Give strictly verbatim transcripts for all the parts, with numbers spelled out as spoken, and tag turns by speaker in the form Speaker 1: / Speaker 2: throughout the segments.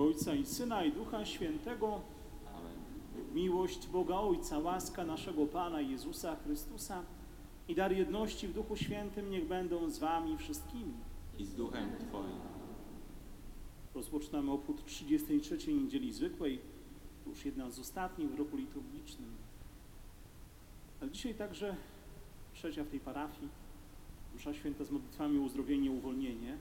Speaker 1: Ojca i Syna i Ducha Świętego.
Speaker 2: Amen.
Speaker 1: Miłość Boga Ojca, łaska naszego Pana Jezusa Chrystusa i dar jedności w Duchu Świętym niech będą z wami wszystkimi.
Speaker 2: I z duchem Twoim.
Speaker 1: Rozpoczynamy obchód trzydziestej trzeciej Niedzieli Zwykłej, to już jedna z ostatnich w roku liturgicznym. Ale dzisiaj także trzecia w tej parafii, msza święta z modlitwami o uzdrowienie i uwolnienie.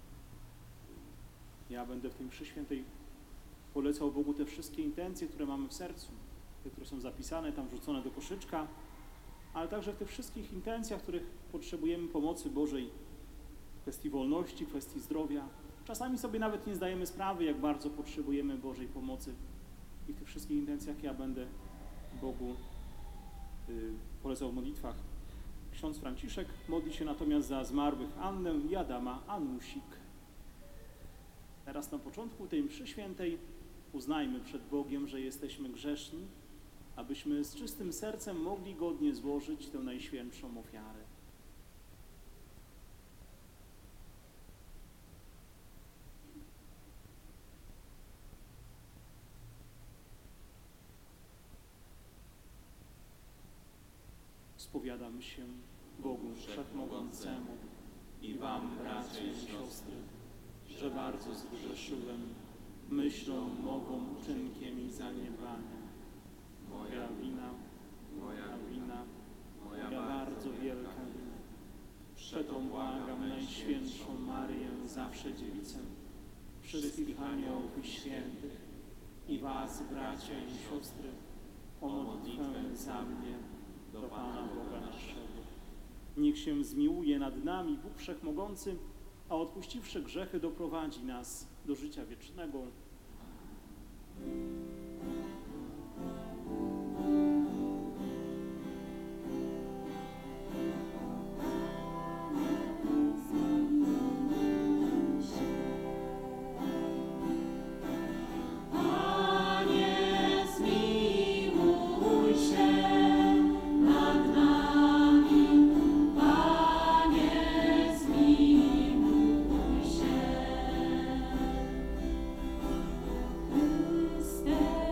Speaker 1: Ja będę w tej mszy świętej polecał Bogu te wszystkie intencje, które mamy w sercu, te, które są zapisane, tam wrzucone do koszyczka, ale także w tych wszystkich intencjach, w których potrzebujemy pomocy Bożej w kwestii wolności, w kwestii zdrowia. Czasami sobie nawet nie zdajemy sprawy, jak bardzo potrzebujemy Bożej pomocy. I w tych wszystkich intencjach ja będę Bogu y, polecał w modlitwach. Ksiądz Franciszek modli się natomiast za zmarłych Annę i Adama Anusik. Teraz na początku tej mszy świętej uznajmy przed Bogiem, że jesteśmy grzeszni, abyśmy z czystym sercem mogli godnie złożyć tę najświętszą ofiarę. Spowiadam się Bogu Wszechmogącemu i wam, bracia i siostry, że bardzo zgrzeszyłem myślą, mową, uczynkiem i zaniedbaniem. Moja wina, moja wina, moja bardzo wielka wina. Przeto błagam Najświętszą Maryję, zawsze Dziewicę, wszystkich aniołów i świętych i was, bracia i siostry, o modlitwę za mnie do Pana Boga naszego. Niech się zmiłuje nad nami Bóg Wszechmogący, a odpuściwszy grzechy doprowadzi nas do życia wiecznego.
Speaker 3: Stay.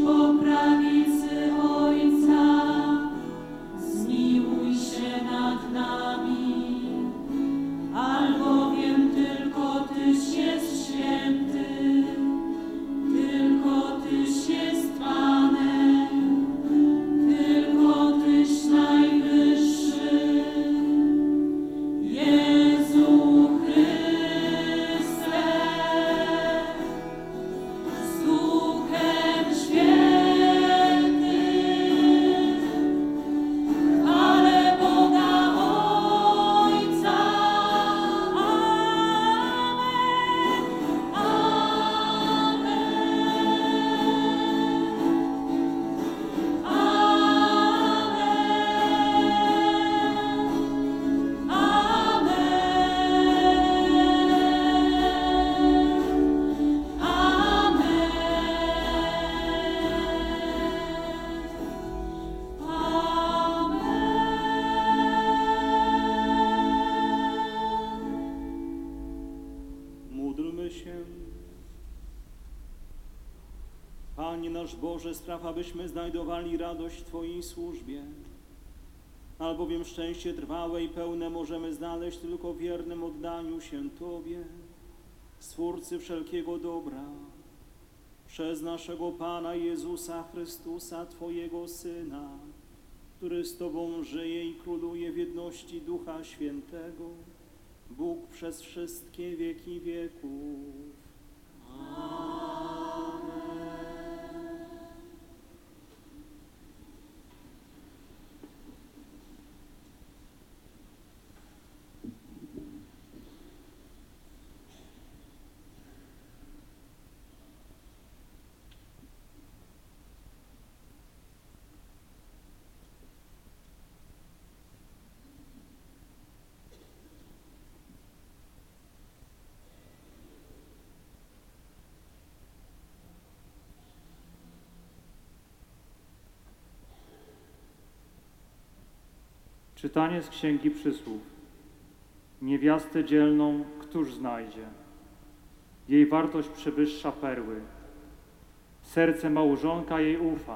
Speaker 2: po prawicy Ojca, zmiłuj się nad nami, albowiem tylko Tyś jest święty, tylko Tyś jest Panem, tylko Tyś najwyższy. Jezu Chryste, z Duchem Świętym, chwale Boga Ojca. Amen, amen,
Speaker 1: Módlmy się. Panie nasz Boże, spraw, abyśmy znajdowali radość w Twojej służbie, albowiem szczęście trwałe i pełne możemy znaleźć tylko w wiernym oddaniu się Tobie, Stwórcy wszelkiego dobra, przez naszego Pana Jezusa Chrystusa, Twojego Syna, który z Tobą żyje i króluje w jedności Ducha Świętego, Bóg przez wszystkie wieki wieków.
Speaker 3: Czytanie z Księgi Przysłów. Niewiastę dzielną któż znajdzie? Jej wartość przewyższa perły. Serce małżonka jej ufa.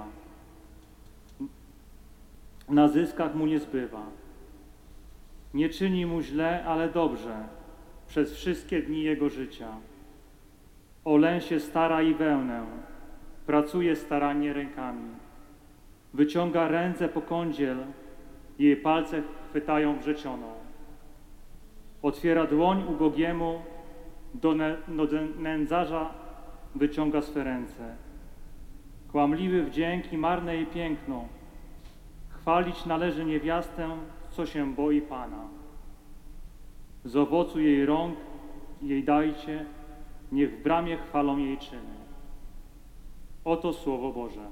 Speaker 3: Na zyskach mu nie zbywa. Nie czyni mu źle, ale dobrze przez wszystkie dni jego życia. O leń się stara i wełnę, pracuje starannie rękami. Wyciąga ręce po kądziel, jej palce chwytają wrzecioną. Otwiera dłoń ubogiemu, do, ne, do nędzarza wyciąga swe ręce. Kłamliwy wdzięk i marne jej piękno. Chwalić należy niewiastę, co się boi Pana. Z owocu jej rąk jej dajcie, niech w bramie chwalą jej czyny. Oto Słowo Boże.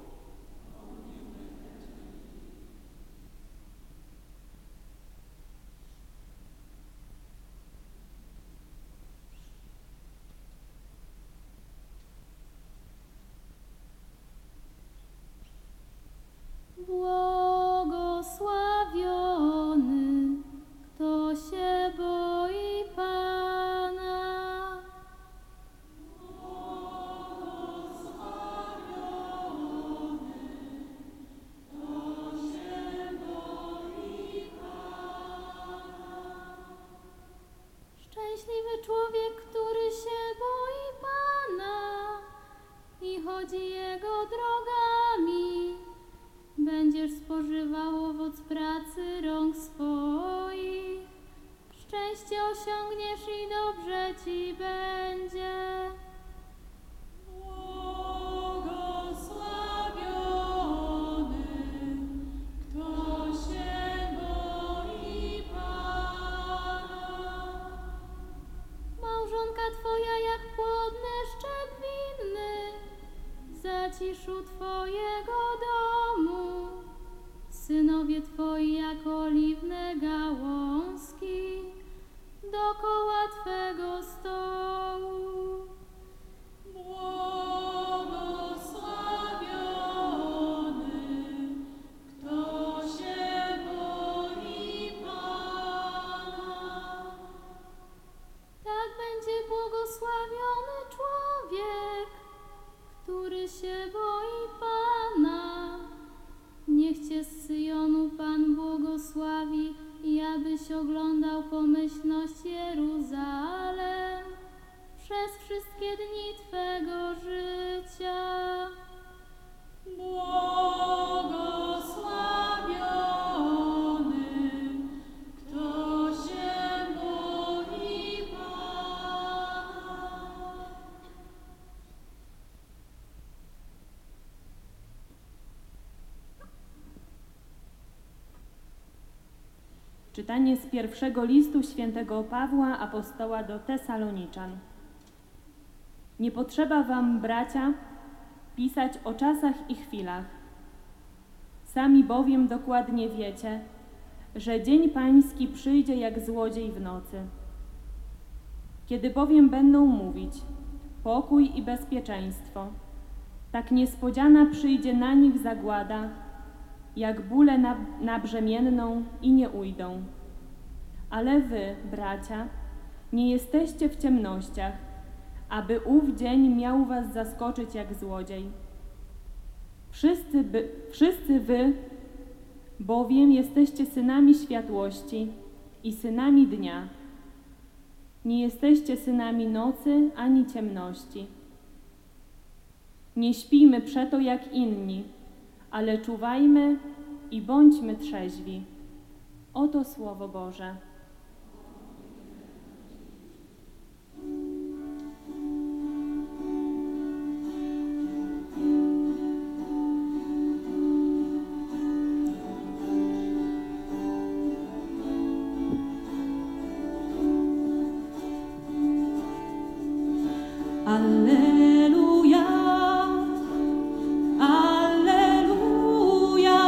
Speaker 2: Błogosławiony, kto się boi Pana. Błogosławiony, kto się boi Pana. Szczęśliwy człowiek, który się boi Pana i chodzi Jego drogami. Będziesz spożywał owoc pracy rąk swoich. Szczęście osiągniesz i dobrze ci będzie. Błogosławiony, kto się boi Pana. Małżonka twoja jak płodny szczep winny, w zaciszu twojego domu. Synowie twoi jak oliwne gałązki dokoła twego stołu. Błogosławiony, kto się boi Pana. Tak będzie błogosławiony człowiek, który się boi Pana. niech Cię z Syjonu Pan błogosławi i abyś oglądał pomyślność Jeruzalem przez wszystkie dni Twego życia. Błogosławiony, kto się boi Pana.
Speaker 4: Czytanie z pierwszego listu świętego Pawła apostoła do Tesaloniczan. Nie potrzeba wam, bracia, pisać o czasach i chwilach. Sami bowiem dokładnie wiecie, że dzień pański przyjdzie jak złodziej w nocy. Kiedy bowiem będą mówić pokój i bezpieczeństwo, tak niespodziana przyjdzie na nich zagłada, jak bóle na, na brzemienną i nie ujdą. Ale wy, bracia, nie jesteście w ciemnościach, aby ów dzień miał was zaskoczyć jak złodziej. Wszyscy, by, wszyscy wy, bowiem jesteście synami światłości i synami dnia. Nie jesteście synami nocy ani ciemności. Nie śpijmy przeto jak inni, ale czuwajmy i bądźmy trzeźwi. Oto Słowo Boże.
Speaker 5: Alleluja, alleluja,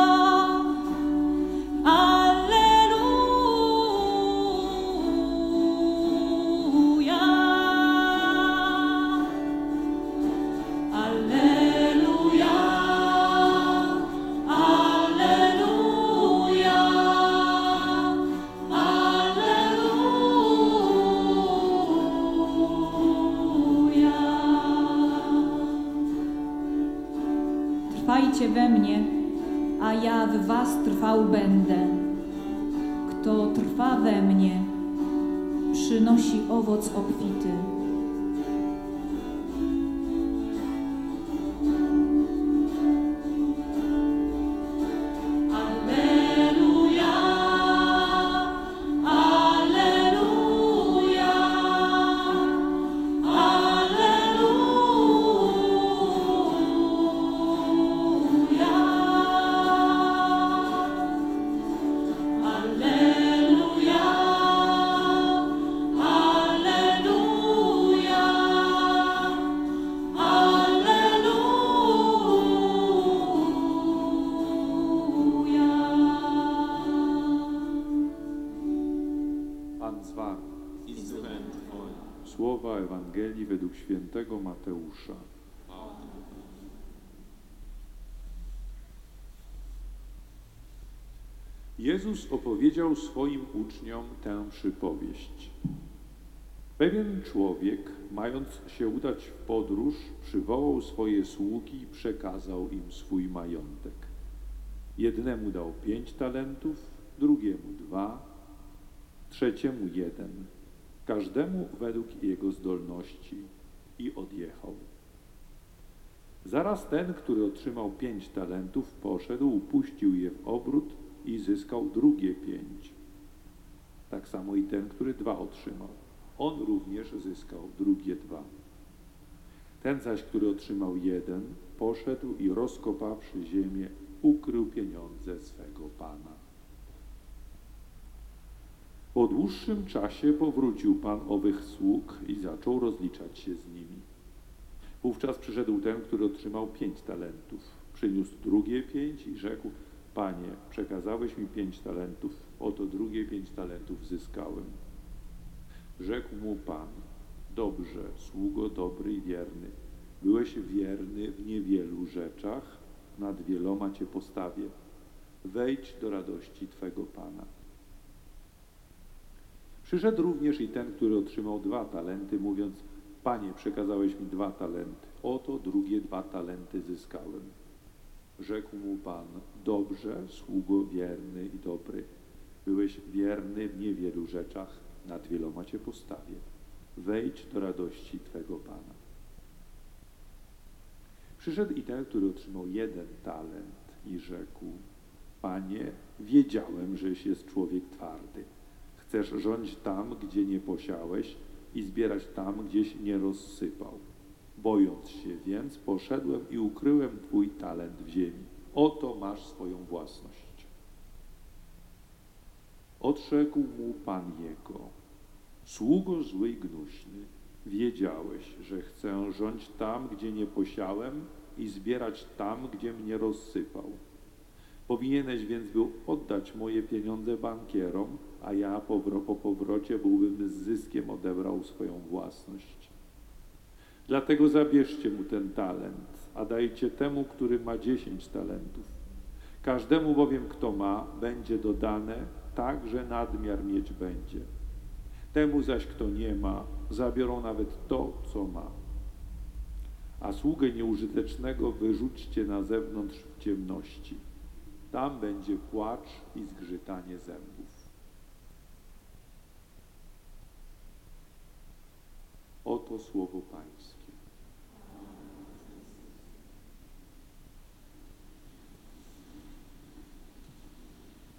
Speaker 5: alleluja, alleluja, Trwajcie we mnie, a ja w was trwał będę. Kto trwa we mnie, przynosi owoc obfity. Alleluja, alleluja,
Speaker 6: Pan z wami.
Speaker 7: I z duchem Twoim.
Speaker 6: Słowa Ewangelii według świętego Mateusza. Jezus opowiedział swoim uczniom tę przypowieść. Pewien człowiek, mając się udać w podróż, przywołał swoje sługi i przekazał im swój majątek. Jednemu dał pięć talentów, drugiemu dwa, trzeciemu jeden, każdemu według jego zdolności, i odjechał. Zaraz ten, który otrzymał pięć talentów, poszedł, upuścił je w obrót i zyskał drugie pięć. Tak samo i ten, który dwa otrzymał. On również zyskał drugie dwa. Ten zaś, który otrzymał jeden, poszedł i rozkopawszy ziemię, ukrył pieniądze swego pana. Po dłuższym czasie powrócił pan owych sług i zaczął rozliczać się z nimi. Wówczas przyszedł ten, który otrzymał pięć talentów. Przyniósł drugie pięć i rzekł: Panie, przekazałeś mi pięć talentów, oto drugie pięć talentów zyskałem. Rzekł mu pan: Dobrze, sługo dobry i wierny. Byłeś wierny w niewielu rzeczach, nad wieloma cię postawię. Wejdź do radości twego pana. Przyszedł również i ten, który otrzymał dwa talenty, mówiąc: Panie, przekazałeś mi dwa talenty, oto drugie dwa talenty zyskałem. Rzekł mu Pan: dobrze, sługo wierny i dobry. Byłeś wierny w niewielu rzeczach, nad wieloma cię postawię. Wejdź do radości twego Pana. Przyszedł i ten, który otrzymał jeden talent i rzekł: Panie, wiedziałem, żeś jest człowiek twardy. Chcesz rządzić tam, gdzie nie posiałeś i zbierać tam, gdzieś nie rozsypał. Bojąc się więc, poszedłem i ukryłem twój talent w ziemi. Oto masz swoją własność. Odrzekł mu Pan jego: sługo zły i gnuśny, wiedziałeś, że chcę rządzić tam, gdzie nie posiałem i zbierać tam, gdzie mnie rozsypał. Powinieneś więc był oddać moje pieniądze bankierom, a ja po, po powrocie byłbym z zyskiem odebrał swoją własność. Dlatego zabierzcie mu ten talent, a dajcie temu, który ma dziesięć talentów. Każdemu bowiem, kto ma, będzie dodane, tak, że nadmiar mieć będzie. Temu zaś, kto nie ma, zabiorą nawet to, co ma. A sługę nieużytecznego wyrzućcie na zewnątrz w ciemności. Tam będzie płacz i zgrzytanie zębów. Oto słowo Pańskie.